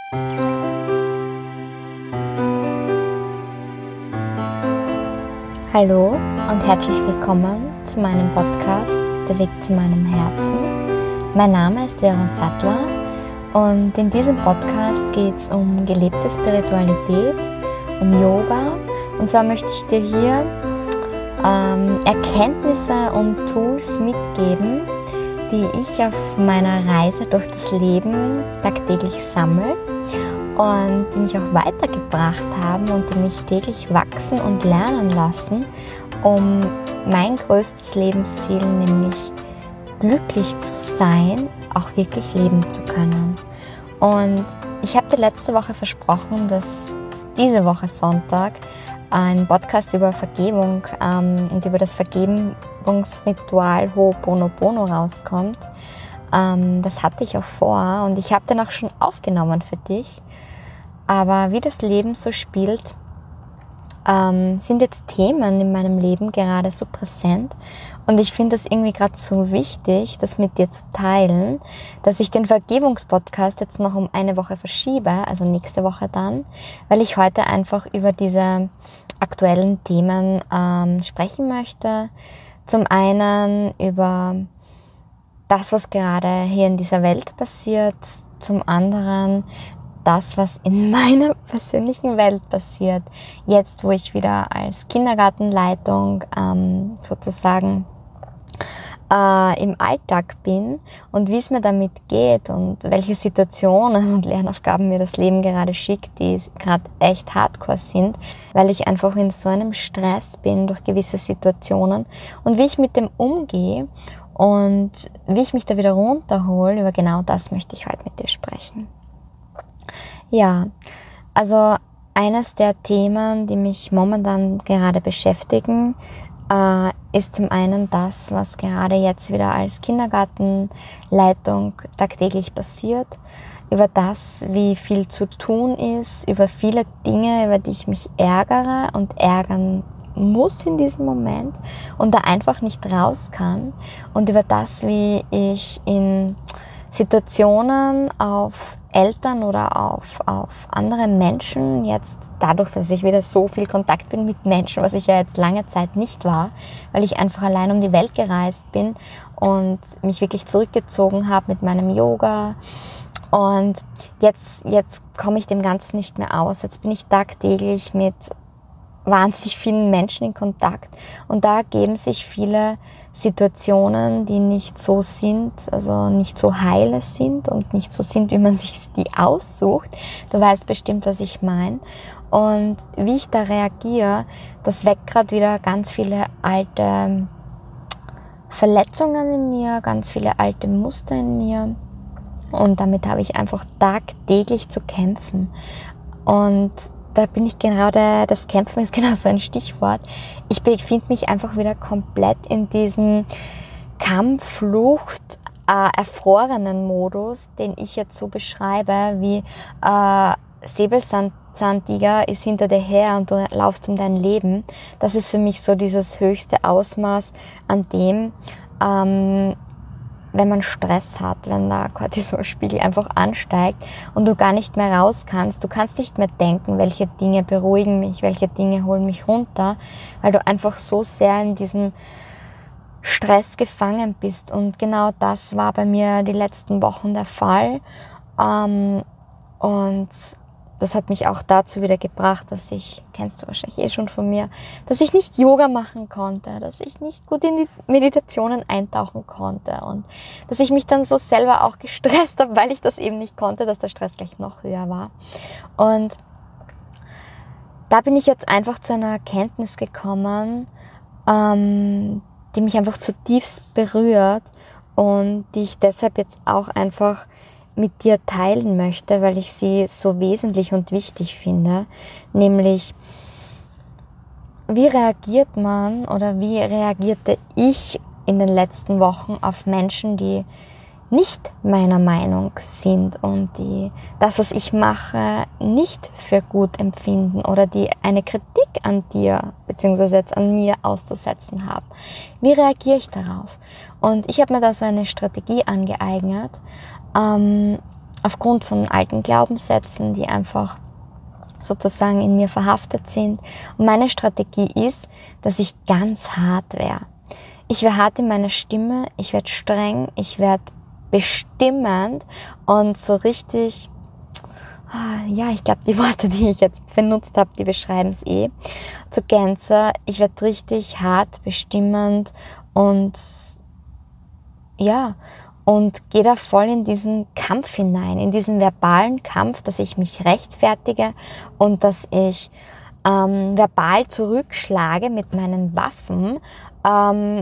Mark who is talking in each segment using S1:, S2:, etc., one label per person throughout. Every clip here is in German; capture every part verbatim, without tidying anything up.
S1: Hallo und herzlich willkommen zu meinem Podcast Der Weg zu meinem Herzen. Mein Name ist Vero Sattler und in diesem Podcast geht es um gelebte Spiritualität, um Yoga. Und zwar möchte ich dir hier ähm, Erkenntnisse und Tools mitgeben, die ich auf meiner Reise durch das Leben tagtäglich sammle und die mich auch weitergebracht haben und die mich täglich wachsen und lernen lassen, um mein größtes Lebensziel, nämlich glücklich zu sein, auch wirklich leben zu können. Und ich habe dir letzte Woche versprochen, dass diese Woche Sonntag ein Podcast über Vergebung ähm, und über das Vergebungsritual Ho'oponopono rauskommt. Ähm, das hatte ich auch vor und ich habe den auch schon aufgenommen für dich. Aber wie das Leben so spielt, ähm, sind jetzt Themen in meinem Leben gerade so präsent und ich finde es irgendwie gerade so wichtig, das mit dir zu teilen, dass ich den Vergebungspodcast jetzt noch um eine Woche verschiebe, also nächste Woche dann, weil ich heute einfach über diese aktuellen Themen ähm, sprechen möchte. Zum einen über das, was gerade hier in dieser Welt passiert, zum anderen das, was in meiner persönlichen Welt passiert, jetzt wo ich wieder als Kindergartenleitung ähm, sozusagen äh, im Alltag bin und wie es mir damit geht und welche Situationen und Lernaufgaben mir das Leben gerade schickt, die gerade echt hardcore sind, weil ich einfach in so einem Stress bin durch gewisse Situationen und wie ich mit dem umgehe und wie ich mich da wieder runterhole, über genau das möchte ich heute mit dir sprechen. Ja, also eines der Themen, die mich momentan gerade beschäftigen, äh, ist zum einen das, was gerade jetzt wieder als Kindergartenleitung tagtäglich passiert, über das, wie viel zu tun ist, über viele Dinge, über die ich mich ärgere und ärgern muss in diesem Moment und da einfach nicht raus kann und über das, wie ich in Situationen auf Eltern oder auf, auf andere Menschen, jetzt dadurch, dass ich wieder so viel Kontakt bin mit Menschen, was ich ja jetzt lange Zeit nicht war, weil ich einfach allein um die Welt gereist bin und mich wirklich zurückgezogen habe mit meinem Yoga. Und jetzt, jetzt komme ich dem Ganzen nicht mehr aus. Jetzt bin ich tagtäglich mit wahnsinnig vielen Menschen in Kontakt und da ergeben sich viele Situationen, die nicht so sind, also nicht so heile sind und nicht so sind, wie man sich die aussucht. Du weißt bestimmt, was ich meine. Und wie ich da reagiere, das weckt gerade wieder ganz viele alte Verletzungen in mir, ganz viele alte Muster in mir. Und damit habe ich einfach tagtäglich zu kämpfen. Und da bin ich gerade, das Kämpfen ist genau so ein Stichwort. Ich befinde mich einfach wieder komplett in diesem Kampfflucht, äh, erfrorenen Modus, den ich jetzt so beschreibe, wie äh, Säbelzahntiger ist hinter dir her und du laufst um dein Leben. Das ist für mich so dieses höchste Ausmaß an dem, ähm, wenn man Stress hat, wenn der Cortisolspiegel einfach ansteigt und du gar nicht mehr raus kannst. Du kannst nicht mehr denken, welche Dinge beruhigen mich, welche Dinge holen mich runter, weil du einfach so sehr in diesem Stress gefangen bist. Und genau das war bei mir die letzten Wochen der Fall. Und das hat mich auch dazu wieder gebracht, dass ich, kennst du wahrscheinlich eh schon von mir, dass ich nicht Yoga machen konnte, dass ich nicht gut in die Meditationen eintauchen konnte und dass ich mich dann so selber auch gestresst habe, weil ich das eben nicht konnte, dass der Stress gleich noch höher war. Und da bin ich jetzt einfach zu einer Erkenntnis gekommen, ähm, die mich einfach zutiefst berührt und die ich deshalb jetzt auch einfach mit dir teilen möchte, weil ich sie so wesentlich und wichtig finde, nämlich wie reagiert man oder wie reagierte ich in den letzten Wochen auf Menschen, die nicht meiner Meinung sind und die das, was ich mache, nicht für gut empfinden oder die eine Kritik an dir bzw. jetzt an mir auszusetzen haben. Wie reagiere ich darauf? Und ich habe mir da so eine Strategie angeeignet, ähm, aufgrund von alten Glaubenssätzen, die einfach sozusagen in mir verhaftet sind. Und meine Strategie ist, dass ich ganz hart wäre. Ich werde hart in meiner Stimme, ich werde streng, ich werde bestimmend und so richtig, ja, ich glaube, die Worte, die ich jetzt benutzt habe, die beschreiben es eh, zur Gänze. Ich werde richtig hart, bestimmend und ja, und gehe da voll in diesen Kampf hinein, in diesen verbalen Kampf, dass ich mich rechtfertige und dass ich ähm, verbal zurückschlage mit meinen Waffen, ähm,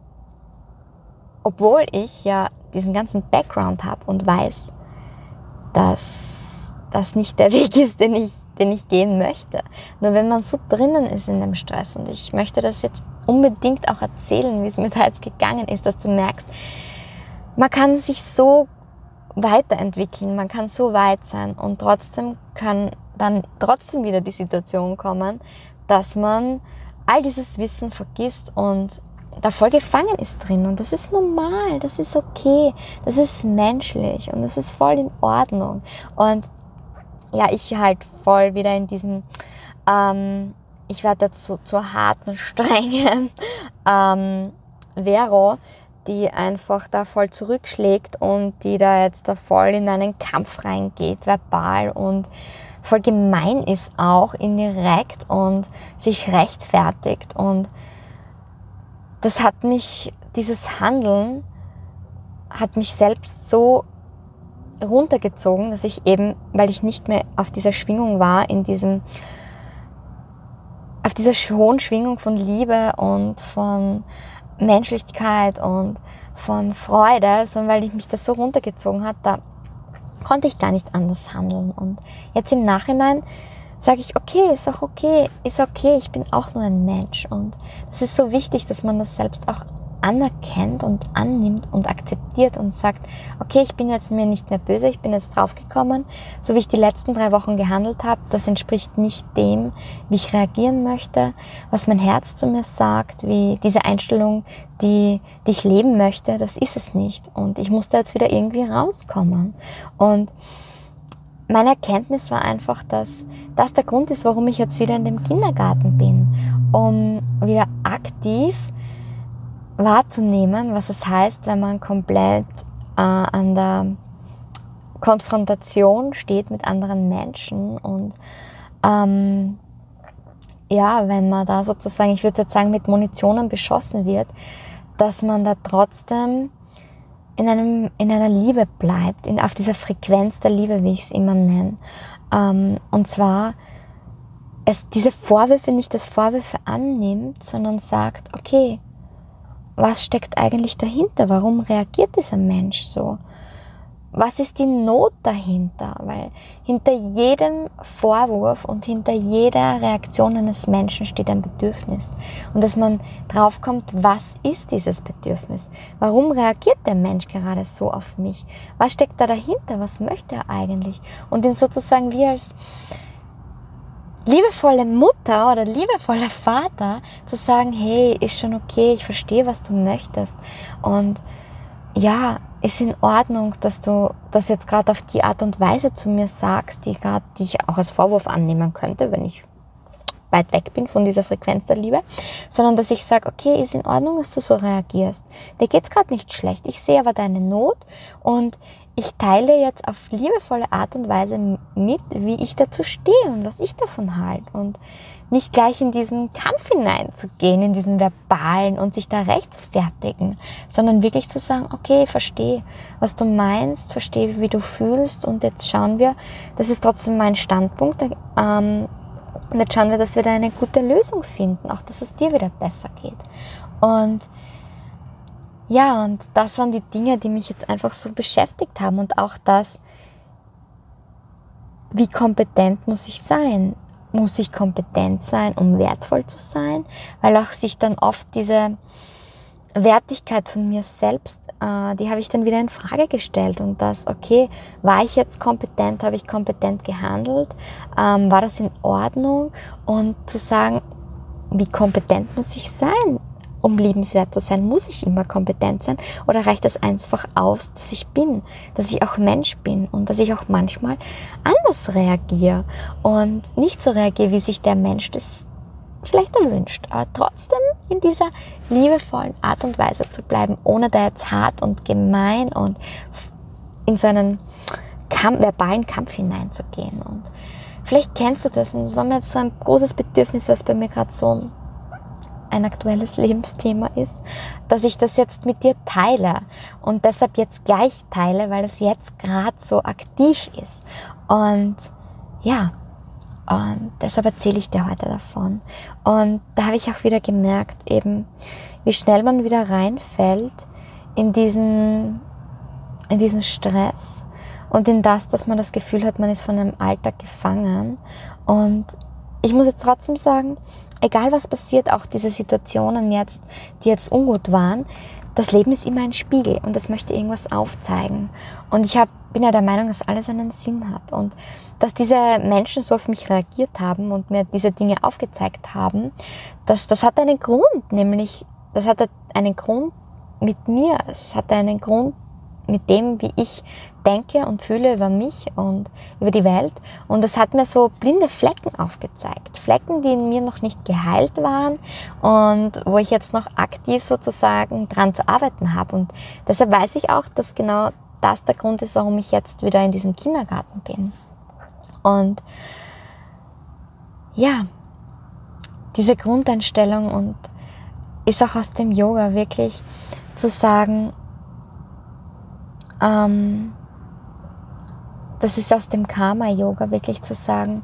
S1: obwohl ich ja diesen ganzen Background habe und weiß, dass das nicht der Weg ist, den ich, den ich gehen möchte. Nur wenn man so drinnen ist in dem Stress, und ich möchte das jetzt unbedingt auch erzählen, wie es mir da jetzt gegangen ist, dass du merkst, man kann sich so weiterentwickeln, man kann so weit sein und trotzdem kann dann trotzdem wieder die Situation kommen, dass man all dieses Wissen vergisst und da voll gefangen ist drin. Und das ist normal, das ist okay, das ist menschlich und das ist voll in Ordnung. Und ja, ich halt voll wieder in diesem, ähm, ich werde jetzt so zur harten, strengen ähm, Vero, die einfach da voll zurückschlägt und die da jetzt da voll in einen Kampf reingeht, verbal und voll gemein ist auch, indirekt und sich rechtfertigt. Und das hat mich, dieses Handeln hat mich selbst so runtergezogen, dass ich eben, weil ich nicht mehr auf dieser Schwingung war, in diesem, auf dieser hohen Schwingung von Liebe und von Menschlichkeit und von Freude, sondern weil ich mich das so runtergezogen hat, da konnte ich gar nicht anders handeln. Und jetzt im Nachhinein sage ich, okay, ist auch okay, ist okay, ich bin auch nur ein Mensch. Und das ist so wichtig, dass man das selbst auch anerkennt und annimmt und akzeptiert und sagt, okay, ich bin jetzt mir nicht mehr böse, ich bin jetzt draufgekommen, so wie ich die letzten drei Wochen gehandelt habe, das entspricht nicht dem, wie ich reagieren möchte, was mein Herz zu mir sagt, wie diese Einstellung, die, die ich leben möchte, das ist es nicht. Und ich musste jetzt wieder irgendwie rauskommen. Und meine Erkenntnis war einfach, dass das der Grund ist, warum ich jetzt wieder in dem Kindergarten bin, um wieder aktiv wahrzunehmen, was es heißt, wenn man komplett äh, an der Konfrontation steht mit anderen Menschen und ähm, ja, wenn man da sozusagen, ich würde jetzt sagen, mit Munitionen beschossen wird, dass man da trotzdem in, einem, in einer Liebe bleibt, in, auf dieser Frequenz der Liebe, wie ich es immer nenne. Ähm, und zwar es diese Vorwürfe nicht als Vorwürfe annimmt, sondern sagt, okay, was steckt eigentlich dahinter? Warum reagiert dieser Mensch so? Was ist die Not dahinter? Weil hinter jedem Vorwurf und hinter jeder Reaktion eines Menschen steht ein Bedürfnis. Und dass man draufkommt, was ist dieses Bedürfnis? Warum reagiert der Mensch gerade so auf mich? Was steckt da dahinter? Was möchte er eigentlich? Und ihn sozusagen wie als liebevolle Mutter oder liebevoller Vater zu sagen, hey, ist schon okay, ich verstehe, was du möchtest. Und ja, ist in Ordnung, dass du das jetzt gerade auf die Art und Weise zu mir sagst, die, grad, die ich auch als Vorwurf annehmen könnte, wenn ich weit weg bin von dieser Frequenz der Liebe, sondern dass ich sage, okay, ist in Ordnung, dass du so reagierst. Dir geht's gerade nicht schlecht, ich sehe aber deine Not und ich teile jetzt auf liebevolle Art und Weise mit, wie ich dazu stehe und was ich davon halte. Und nicht gleich in diesen Kampf hineinzugehen, in diesen verbalen und sich da rechtfertigen, sondern wirklich zu sagen, okay, ich verstehe, was du meinst, verstehe, wie du fühlst und jetzt schauen wir, das ist trotzdem mein Standpunkt, ähm, und jetzt schauen wir, dass wir da eine gute Lösung finden, auch dass es dir wieder besser geht. Und ja, und das waren die Dinge, die mich jetzt einfach so beschäftigt haben und auch das, wie kompetent muss ich sein? Muss ich kompetent sein, um wertvoll zu sein? Weil auch sich dann oft diese Wertigkeit von mir selbst, äh, die habe ich dann wieder in Frage gestellt und das, okay, war ich jetzt kompetent, habe ich kompetent gehandelt, ähm, war das in Ordnung? Und zu sagen, wie kompetent muss ich sein? um liebenswert zu sein? Muss ich immer kompetent sein? Oder reicht es einfach aus, dass ich bin, dass ich auch Mensch bin und dass ich auch manchmal anders reagiere und nicht so reagiere, wie sich der Mensch das vielleicht erwünscht, aber trotzdem in dieser liebevollen Art und Weise zu bleiben, ohne da jetzt hart und gemein und in so einen Kampf, verbalen Kampf hineinzugehen. Und vielleicht kennst du das, und das war mir jetzt so ein großes Bedürfnis, was bei mir gerade so ein aktuelles Lebensthema ist, dass ich das jetzt mit dir teile und deshalb jetzt gleich teile, weil es jetzt gerade so aktiv ist. Und ja, und deshalb erzähle ich dir heute davon. Und da habe ich auch wieder gemerkt, eben, wie schnell man wieder reinfällt in diesen, in diesen Stress und in das, dass man das Gefühl hat, man ist von einem Alltag gefangen. Und ich muss jetzt trotzdem sagen, egal was passiert, auch diese Situationen jetzt, die jetzt ungut waren, das Leben ist immer ein Spiegel und das möchte irgendwas aufzeigen. Und ich hab, bin ja der Meinung, dass alles einen Sinn hat. Und dass diese Menschen so auf mich reagiert haben und mir diese Dinge aufgezeigt haben, das, das hat einen Grund, nämlich, das hat einen Grund mit mir. Es hat einen Grund mit dem, wie ich denke und fühle über mich und über die Welt. Und es hat mir so blinde Flecken aufgezeigt. Flecken, die in mir noch nicht geheilt waren und wo ich jetzt noch aktiv sozusagen dran zu arbeiten habe. Und deshalb weiß ich auch, dass genau das der Grund ist, warum ich jetzt wieder in diesem Kindergarten bin. Und ja, diese Grundeinstellung und ist auch aus dem Yoga wirklich zu sagen, ähm, das ist aus dem Karma-Yoga wirklich zu sagen,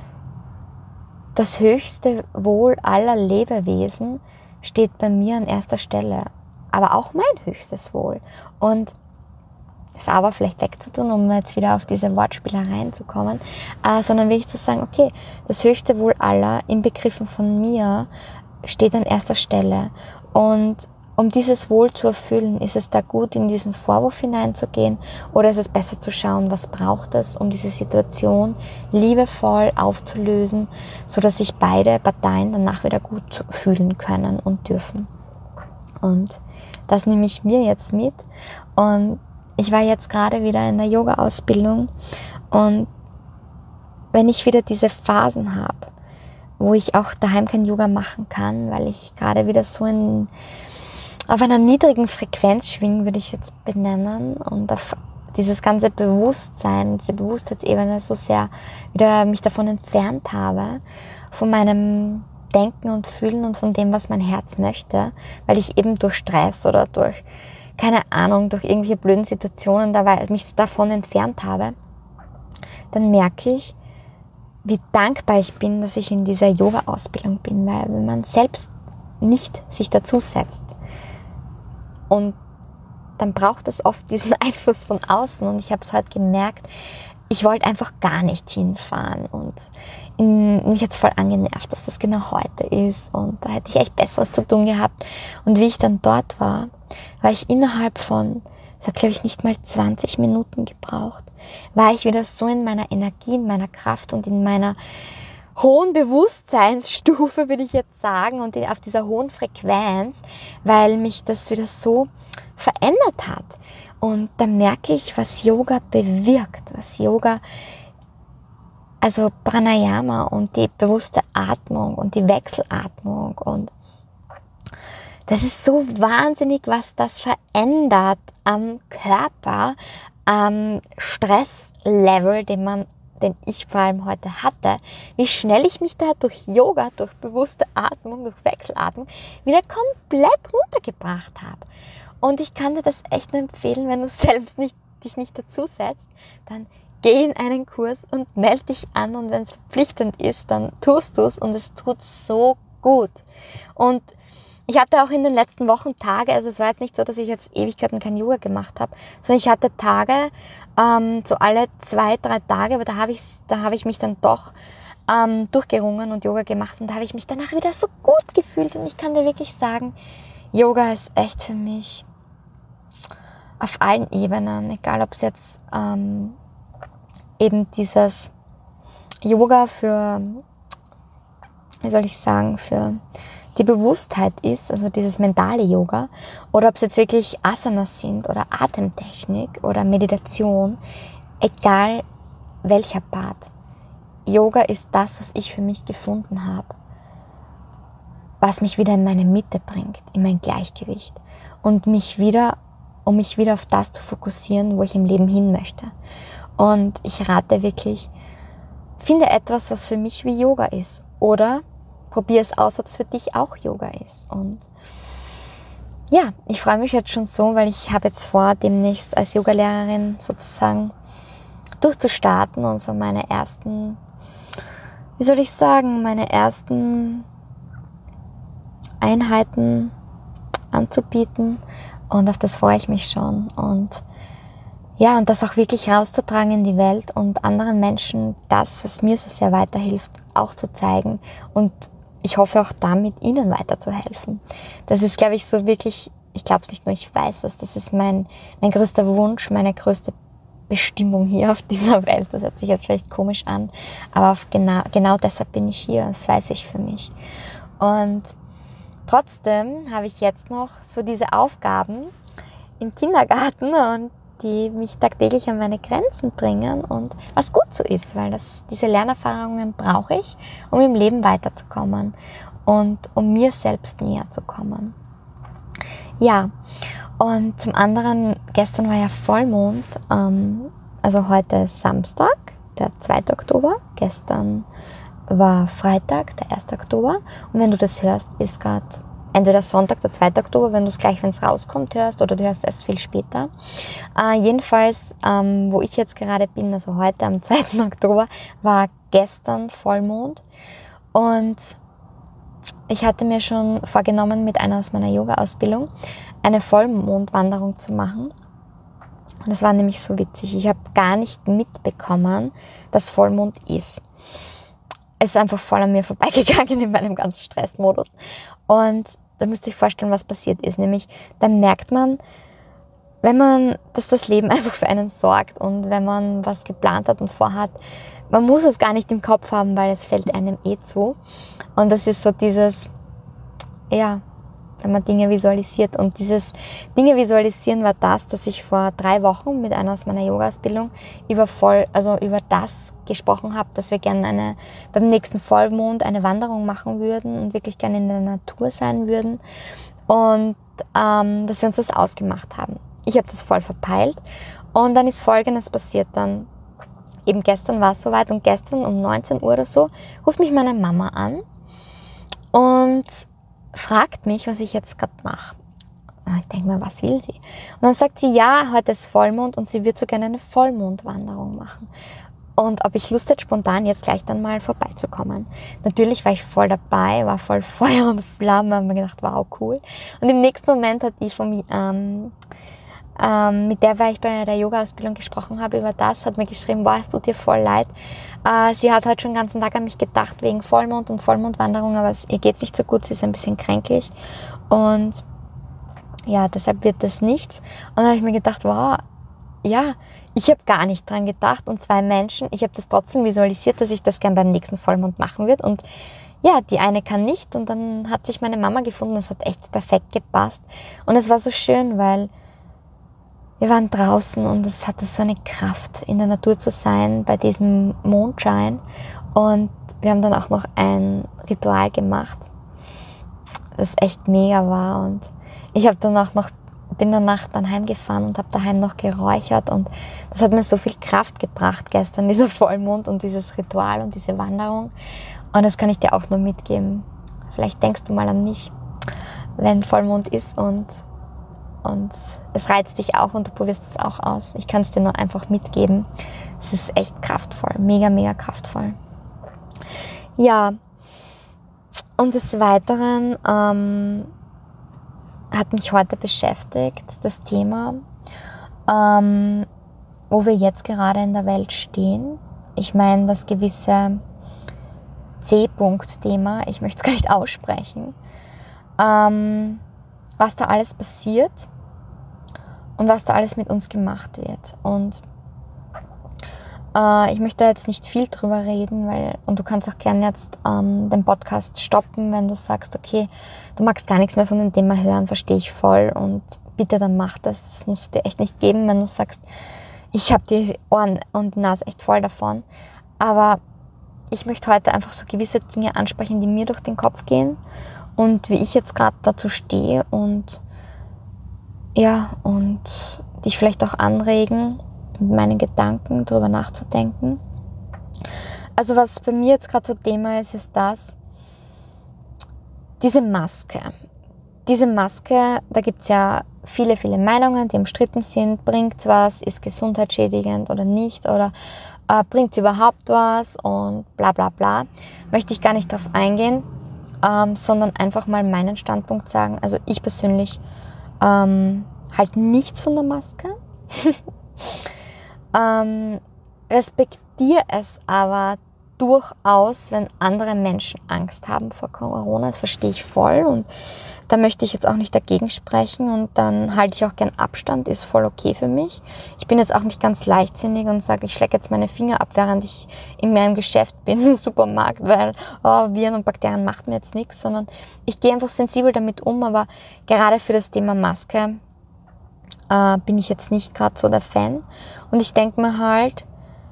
S1: das höchste Wohl aller Lebewesen steht bei mir an erster Stelle, aber auch mein höchstes Wohl. Und das aber vielleicht wegzutun, um jetzt wieder auf diese Wortspielereien zu kommen, äh, sondern wirklich zu sagen, okay, das höchste Wohl aller, inbegriffen von mir, steht an erster Stelle. Und um dieses Wohl zu erfüllen, ist es da gut, in diesen Vorwurf hineinzugehen, oder ist es besser zu schauen, was braucht es, um diese Situation liebevoll aufzulösen, sodass sich beide Parteien danach wieder gut fühlen können und dürfen. Und das nehme ich mir jetzt mit. Und ich war jetzt gerade wieder in der Yoga-Ausbildung, und wenn ich wieder diese Phasen habe, wo ich auch daheim kein Yoga machen kann, weil ich gerade wieder so in, auf einer niedrigen Frequenz schwinge, würde ich es jetzt benennen, und auf dieses ganze Bewusstsein, diese Bewusstheitsebene so sehr wieder mich davon entfernt habe, von meinem Denken und Fühlen und von dem, was mein Herz möchte, weil ich eben durch Stress oder durch keine Ahnung, durch irgendwelche blöden Situationen dabei mich davon entfernt habe, dann merke ich, wie dankbar ich bin, dass ich in dieser Yoga-Ausbildung bin, weil wenn man selbst nicht sich dazu setzt und dann braucht es oft diesen Einfluss von außen, und ich habe es heute gemerkt, ich wollte einfach gar nicht hinfahren und in, mich jetzt voll angenervt, dass das genau heute ist, und da hätte ich echt Besseres zu tun gehabt. Und wie ich dann dort war, war ich innerhalb von, das hat glaube ich nicht mal zwanzig Minuten gebraucht, war ich wieder so in meiner Energie, in meiner Kraft und in meiner hohen Bewusstseinsstufe, würde ich jetzt sagen, und auf dieser hohen Frequenz, weil mich das wieder so verändert hat. Und da merke ich, was Yoga bewirkt, was Yoga, also Pranayama und die bewusste Atmung und die Wechselatmung, und das ist so wahnsinnig, was das verändert am Körper, am Stresslevel, den man, den ich vor allem heute hatte, wie schnell ich mich da durch Yoga, durch bewusste Atmung, durch Wechselatmung wieder komplett runtergebracht habe. Und ich kann dir das echt nur empfehlen, wenn du selbst nicht, dich nicht dazu setzt, dann geh in einen Kurs und melde dich an, und wenn es verpflichtend ist, dann tust du es, und es tut so gut. Und ich hatte auch in den letzten Wochen Tage, also es war jetzt nicht so, dass ich jetzt Ewigkeiten kein Yoga gemacht habe, sondern ich hatte Tage, ähm, so alle zwei, drei Tage, aber da habe ich, da habe ich mich dann doch ähm, durchgerungen und Yoga gemacht, und da habe ich mich danach wieder so gut gefühlt, und ich kann dir wirklich sagen, Yoga ist echt für mich auf allen Ebenen, egal ob es jetzt ähm, eben dieses Yoga für, wie soll ich sagen, für die Bewusstheit ist, also dieses mentale Yoga, oder ob es jetzt wirklich Asanas sind oder Atemtechnik oder Meditation, egal welcher Part. Yoga ist das, was ich für mich gefunden habe, was mich wieder in meine Mitte bringt, in mein Gleichgewicht und mich wieder, um mich wieder auf das zu fokussieren, wo ich im Leben hin möchte. Und ich rate wirklich, finde etwas, was für mich wie Yoga ist, oder probier es aus, ob es für dich auch Yoga ist. Und ja, ich freue mich jetzt schon so, weil ich habe jetzt vor, demnächst als Yogalehrerin sozusagen durchzustarten und so meine ersten, wie soll ich sagen, meine ersten Einheiten anzubieten. Und auf das freue ich mich schon. Und ja, und das auch wirklich rauszutragen in die Welt und anderen Menschen das, was mir so sehr weiterhilft, auch zu zeigen. Und ich hoffe auch damit, ihnen weiterzuhelfen. Das ist, glaube ich, so wirklich, ich glaube es nicht nur, ich weiß es, das ist mein, mein größter Wunsch, meine größte Bestimmung hier auf dieser Welt. Das hört sich jetzt vielleicht komisch an, aber auf genau, genau deshalb bin ich hier, das weiß ich für mich. Und trotzdem habe ich jetzt noch so diese Aufgaben im Kindergarten und die mich tagtäglich an meine Grenzen bringen und was gut so ist, weil das, diese Lernerfahrungen brauche ich, um im Leben weiterzukommen und um mir selbst näher zu kommen. Ja, und zum anderen, gestern war ja Vollmond, ähm, also heute ist Samstag, der zweite Oktober, gestern war Freitag, der erste Oktober und wenn du das hörst, ist gerade entweder Sonntag, der zweite Oktober, wenn du es gleich, wenn es rauskommt, hörst, oder du hörst es viel später. Äh, jedenfalls, ähm, wo ich jetzt gerade bin, also heute am zweiten Oktober, war gestern Vollmond. Und ich hatte mir schon vorgenommen, mit einer aus meiner Yoga-Ausbildung eine Vollmondwanderung zu machen. Und das war nämlich so witzig. Ich habe gar nicht mitbekommen, dass Vollmond ist. Es ist einfach voll an mir vorbeigegangen in meinem ganzen Stressmodus. Und da müsst ihr euch vorstellen, was passiert ist. Nämlich, dann merkt man, wenn man, dass das Leben einfach für einen sorgt und wenn man was geplant hat und vorhat, man muss es gar nicht im Kopf haben, weil es fällt einem eh zu. Und das ist so dieses, ja, wenn man Dinge visualisiert. Und dieses Dinge visualisieren war das, dass ich vor drei Wochen mit einer aus meiner Yoga-Ausbildung über voll, also über das gesprochen habe, dass wir gerne eine, beim nächsten Vollmond eine Wanderung machen würden und wirklich gerne in der Natur sein würden. Und ähm, dass wir uns das ausgemacht haben. Ich habe das voll verpeilt. Und dann ist Folgendes passiert. Dann, eben gestern war es soweit und gestern um neunzehn Uhr oder so, ruft mich meine Mama an und fragt mich, was ich jetzt gerade mache. Ich denke mir, was will sie? Und dann sagt sie, ja, heute ist Vollmond und sie wird so gerne eine Vollmondwanderung machen. Und ob ich Lust hätte, spontan jetzt gleich dann mal vorbeizukommen. Natürlich war ich voll dabei, war voll Feuer und Flamme, habe mir gedacht, wow, cool. Und im nächsten Moment hat die von mir, ähm, ähm, mit der, weil ich bei der Yoga-Ausbildung gesprochen habe über das, hat mir geschrieben, boah, es tut dir voll leid. Äh, sie hat heute schon den ganzen Tag an mich gedacht wegen Vollmond und Vollmondwanderung, aber es, ihr geht es nicht so gut, sie ist ein bisschen kränklich. Und ja, deshalb wird das nichts. Und dann habe ich mir gedacht, wow, ja, ich habe gar nicht dran gedacht und zwei Menschen, ich habe das trotzdem visualisiert, dass ich das gern beim nächsten Vollmond machen würde und ja, die eine kann nicht und dann hat sich meine Mama gefunden, das hat echt perfekt gepasst und es war so schön, weil wir waren draußen und es hatte so eine Kraft, in der Natur zu sein bei diesem Mondschein und wir haben dann auch noch ein Ritual gemacht, das echt mega war und ich habe dann auch noch bin danach dann heimgefahren und habe daheim noch geräuchert und das hat mir so viel Kraft gebracht gestern, dieser Vollmond und dieses Ritual und diese Wanderung und das kann ich dir auch nur mitgeben. Vielleicht denkst du mal an mich, wenn Vollmond ist und, und es reizt dich auch und du probierst es auch aus. Ich kann es dir nur einfach mitgeben. Es ist echt kraftvoll, mega, mega kraftvoll. Ja, und des Weiteren ähm, hat mich heute beschäftigt, das Thema, ähm, wo wir jetzt gerade in der Welt stehen. Ich meine, das gewisse C-Punkt-Thema, ich möchte es gar nicht aussprechen, ähm, was da alles passiert und was da alles mit uns gemacht wird. Und Äh, ich möchte jetzt nicht viel drüber reden, weil, und du kannst auch gerne jetzt ähm, den Podcast stoppen, wenn du sagst, okay, du magst gar nichts mehr von dem Thema hören, verstehe ich voll, und bitte, dann mach das. Das musst du dir echt nicht geben, wenn du sagst, ich habe die Ohren und die Nase echt voll davon. Aber ich möchte heute einfach so gewisse Dinge ansprechen, die mir durch den Kopf gehen und wie ich jetzt gerade dazu stehe und ja, und dich vielleicht auch anregen, mit meinen Gedanken darüber nachzudenken. Also was bei mir jetzt gerade so Thema ist, ist das, diese Maske. Diese Maske, da gibt es ja viele, viele Meinungen, die umstritten sind. Bringt es was, ist gesundheitsschädigend oder nicht, oder äh, bringt es überhaupt was und bla bla bla. Möchte ich gar nicht darauf eingehen, ähm, sondern einfach mal meinen Standpunkt sagen. Also ich persönlich ähm, halt nichts von der Maske. ähm, respektiere es aber durchaus, wenn andere Menschen Angst haben vor Corona. Das verstehe ich voll, und da möchte ich jetzt auch nicht dagegen sprechen, und dann halte ich auch gern Abstand, ist voll okay für mich. Ich bin jetzt auch nicht ganz leichtsinnig und sage, ich schlecke jetzt meine Finger ab, während ich in meinem Geschäft bin, im Supermarkt, weil oh, Viren und Bakterien macht mir jetzt nichts, sondern ich gehe einfach sensibel damit um, aber gerade für das Thema Maske äh, bin ich jetzt nicht gerade so der Fan. Und ich denke mir halt,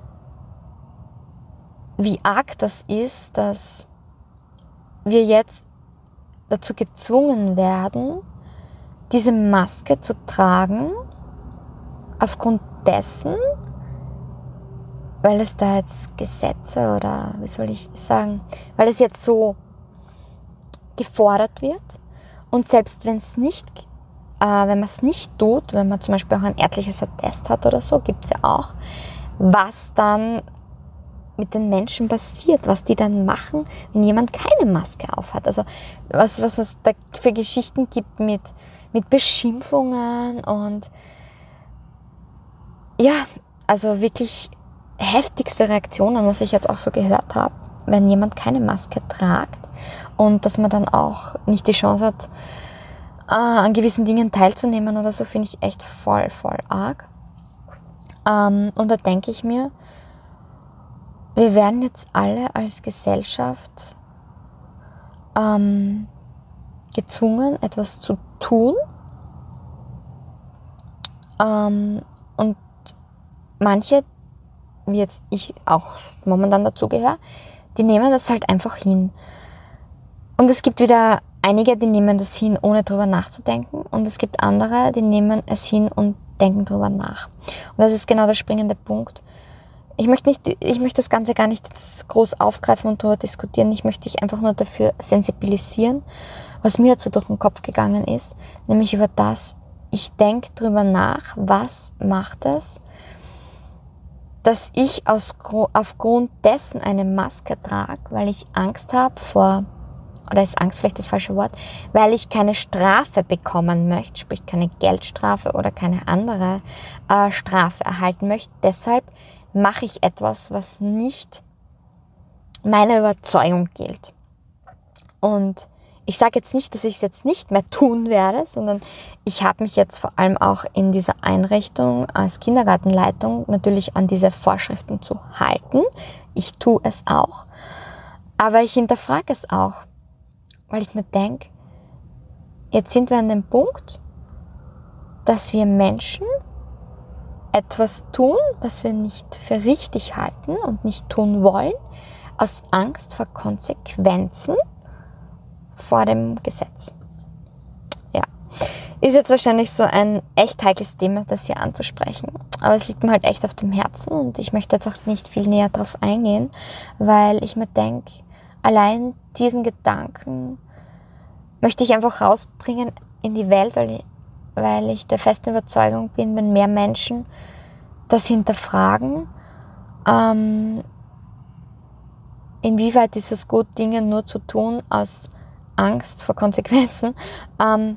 S1: wie arg das ist, dass wir jetzt dazu gezwungen werden, diese Maske zu tragen, aufgrund dessen, weil es da jetzt Gesetze oder, wie soll ich sagen, weil es jetzt so gefordert wird. Und selbst wenn es nicht, äh, wenn man es nicht tut, wenn man zum Beispiel auch ein ärztliches Attest hat oder so, gibt es ja auch, was dann mit den Menschen passiert, was die dann machen, wenn jemand keine Maske aufhat. Also was, was es da für Geschichten gibt mit, mit Beschimpfungen und ja, also wirklich heftigste Reaktionen, was ich jetzt auch so gehört habe, wenn jemand keine Maske tragt, und dass man dann auch nicht die Chance hat, äh, an gewissen Dingen teilzunehmen oder so, finde ich echt voll, voll arg. Ähm, und da denke ich mir, wir werden jetzt alle als Gesellschaft ähm, gezwungen, etwas zu tun. Ähm, und manche, wie jetzt ich auch momentan dazugehöre, die nehmen das halt einfach hin. Und es gibt wieder einige, die nehmen das hin, ohne drüber nachzudenken. Und es gibt andere, die nehmen es hin und denken drüber nach. Und das ist genau der springende Punkt. Ich möchte, nicht, ich möchte das Ganze gar nicht groß aufgreifen und darüber diskutieren. Ich möchte dich einfach nur dafür sensibilisieren, was mir jetzt so durch den Kopf gegangen ist. Nämlich über das, ich denke drüber nach, was macht es, dass ich aus, aufgrund dessen eine Maske trage, weil ich Angst habe vor, oder ist Angst vielleicht das falsche Wort, weil ich keine Strafe bekommen möchte, sprich keine Geldstrafe oder keine andere äh, Strafe erhalten möchte. Deshalb mache ich etwas, was nicht meiner Überzeugung gilt. Und ich sage jetzt nicht, dass ich es jetzt nicht mehr tun werde, sondern ich habe mich jetzt vor allem auch in dieser Einrichtung als Kindergartenleitung natürlich an diese Vorschriften zu halten. Ich tue es auch, aber ich hinterfrage es auch, weil ich mir denke, jetzt sind wir an dem Punkt, dass wir Menschen etwas tun, was wir nicht für richtig halten und nicht tun wollen, aus Angst vor Konsequenzen vor dem Gesetz. Ja, ist jetzt wahrscheinlich so ein echt heikles Thema, das hier anzusprechen, aber es liegt mir halt echt auf dem Herzen, und ich möchte jetzt auch nicht viel näher drauf eingehen, weil ich mir denke, allein diesen Gedanken möchte ich einfach rausbringen in die Welt, weil ich weil ich der festen Überzeugung bin, wenn mehr Menschen das hinterfragen, ähm, inwieweit ist es gut, Dinge nur zu tun aus Angst vor Konsequenzen, ähm,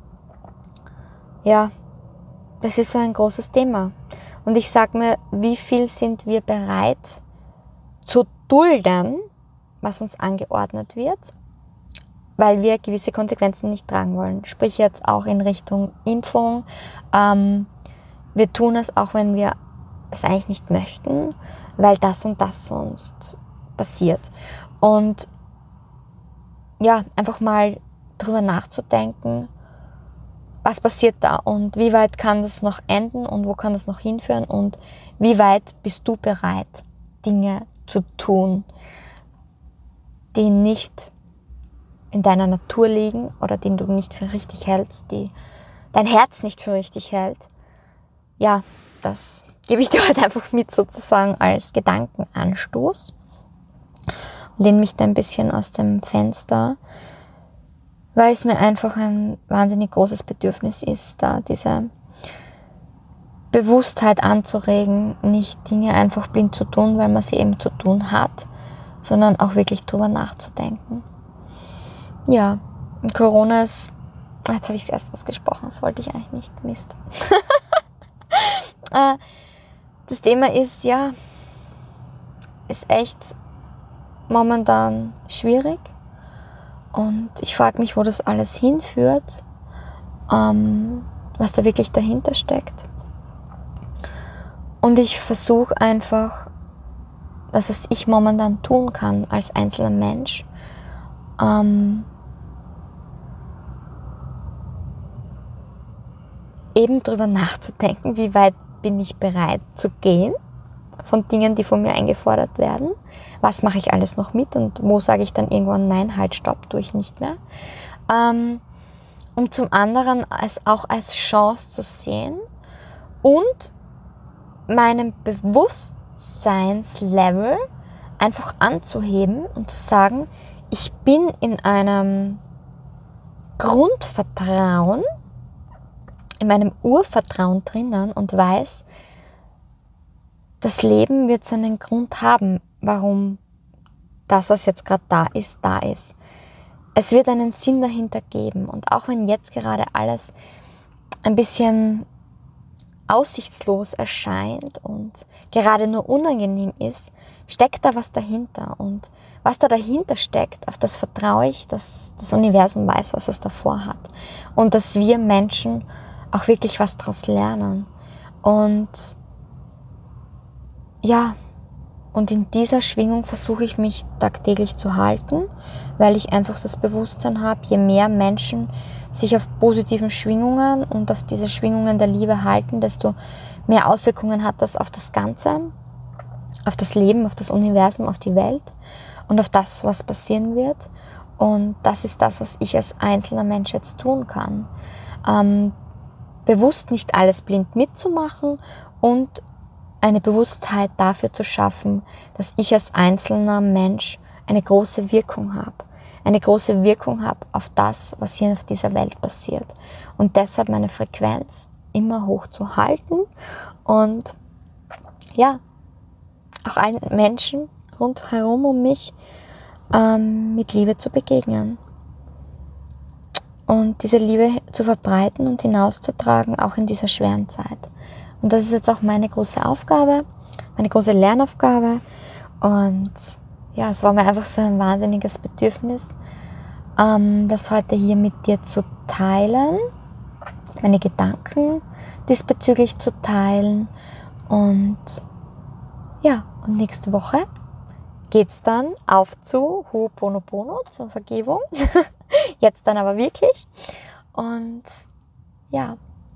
S1: ja, das ist so ein großes Thema. Und ich sage mir, wie viel sind wir bereit zu dulden, was uns angeordnet wird, weil wir gewisse Konsequenzen nicht tragen wollen. Sprich jetzt auch in Richtung Impfung. Ähm, wir tun es auch, wenn wir es eigentlich nicht möchten, weil das und das sonst passiert. Und ja, einfach mal drüber nachzudenken, was passiert da und wie weit kann das noch enden und wo kann das noch hinführen und wie weit bist du bereit, Dinge zu tun, die nicht in deiner Natur liegen oder die du nicht für richtig hältst, die dein Herz nicht für richtig hält. Ja, das gebe ich dir heute einfach mit sozusagen als Gedankenanstoß. Lehne mich da ein bisschen aus dem Fenster, weil es mir einfach ein wahnsinnig großes Bedürfnis ist, da diese Bewusstheit anzuregen, nicht Dinge einfach blind zu tun, weil man sie eben zu tun hat, sondern auch wirklich drüber nachzudenken. Ja, Corona ist, jetzt habe ich es erst ausgesprochen, das wollte ich eigentlich nicht, Mist. Das Thema ist, ja, ist echt momentan schwierig. Und ich frage mich, wo das alles hinführt, ähm, was da wirklich dahinter steckt. Und ich versuche einfach, das, was ich momentan tun kann als einzelner Mensch, ähm, eben drüber nachzudenken, wie weit bin ich bereit zu gehen von Dingen, die von mir eingefordert werden. Was mache ich alles noch mit und wo sage ich dann irgendwann, nein, halt, stopp, tue ich nicht mehr. Ähm, um zum anderen es auch als Chance zu sehen und meinem Bewusstseinslevel einfach anzuheben und zu sagen, ich bin in einem Grundvertrauen, in meinem Urvertrauen drinnen und weiß, das Leben wird seinen Grund haben, warum das, was jetzt gerade da ist, da ist. Es wird einen Sinn dahinter geben. Und auch wenn jetzt gerade alles ein bisschen aussichtslos erscheint und gerade nur unangenehm ist, steckt da was dahinter. Und was da dahinter steckt, auf das vertraue ich, dass das Universum weiß, was es davor hat. Und dass wir Menschen auch wirklich was daraus lernen. Und ja, und in dieser Schwingung versuche ich mich tagtäglich zu halten, weil ich einfach das Bewusstsein habe, je mehr Menschen sich auf positiven Schwingungen und auf diese Schwingungen der Liebe halten, desto mehr Auswirkungen hat das auf das Ganze, auf das Leben, auf das Universum, auf die Welt und auf das, was passieren wird. Und das ist das, was ich als einzelner Mensch jetzt tun kann. Ähm, bewusst nicht alles blind mitzumachen und eine Bewusstheit dafür zu schaffen, dass ich als einzelner Mensch eine große Wirkung habe. Eine große Wirkung habe auf das, was hier auf dieser Welt passiert. Und deshalb meine Frequenz immer hoch zu halten und ja, auch allen Menschen rundherum um mich ähm, mit Liebe zu begegnen. Und diese Liebe zu verbreiten und hinauszutragen, auch in dieser schweren Zeit. Und das ist jetzt auch meine große Aufgabe, meine große Lernaufgabe. Und ja, es war mir einfach so ein wahnsinniges Bedürfnis, ähm, das heute hier mit dir zu teilen, meine Gedanken diesbezüglich zu teilen. Und ja, und nächste Woche geht's dann auf zu Ho'oponopono, zur Vergebung. Jetzt dann aber wirklich. Und ja,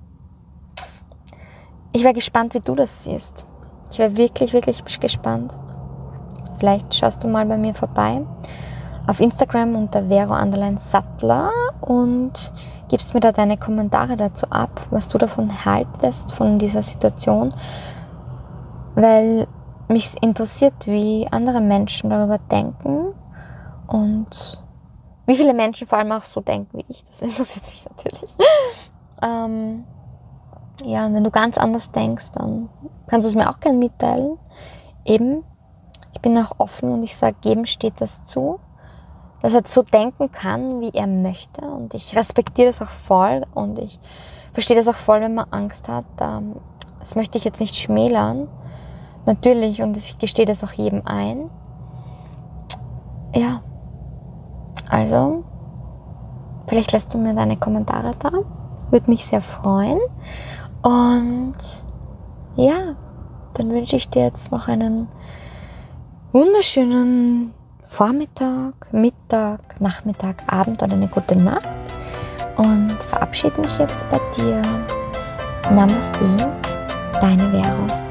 S1: ich wäre gespannt, wie du das siehst. Ich wäre wirklich, wirklich gespannt. Vielleicht schaust du mal bei mir vorbei auf Instagram unter Vero Underline Sattler und gibst mir da deine Kommentare dazu ab, was du davon haltest, von dieser Situation. Weil mich interessiert, wie andere Menschen darüber denken und wie viele Menschen vor allem auch so denken wie ich. Das interessiert mich natürlich. Ähm, Ja, und wenn du ganz anders denkst, dann kannst du es mir auch gerne mitteilen. Eben, ich bin auch offen und ich sage, jedem steht das zu, dass er so denken kann, wie er möchte. Und ich respektiere das auch voll und ich verstehe das auch voll, wenn man Angst hat. Das möchte ich jetzt nicht schmälern, natürlich, und ich gestehe das auch jedem ein. Ja, also, vielleicht lässt du mir deine Kommentare da. Würde mich sehr freuen. Und ja, dann wünsche ich dir jetzt noch einen wunderschönen Vormittag, Mittag, Nachmittag, Abend oder eine gute Nacht und verabschiede mich jetzt bei dir. Namaste, deine Vero.